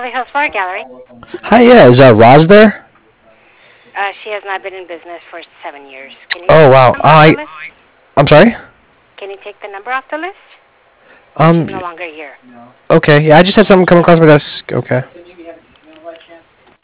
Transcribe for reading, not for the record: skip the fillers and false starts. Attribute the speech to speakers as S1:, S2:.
S1: Beverly Hills Art Gallery.
S2: Hi, yeah, is Roz there?
S1: She has not been in business for 7 years. Can you
S2: Oh,
S1: take the
S2: wow.
S1: number off the list?
S2: I'm sorry?
S1: Can you take the number off the list? She's
S2: Um,
S1: no longer here.
S2: okay, yeah, I just had something come across my desk. Okay.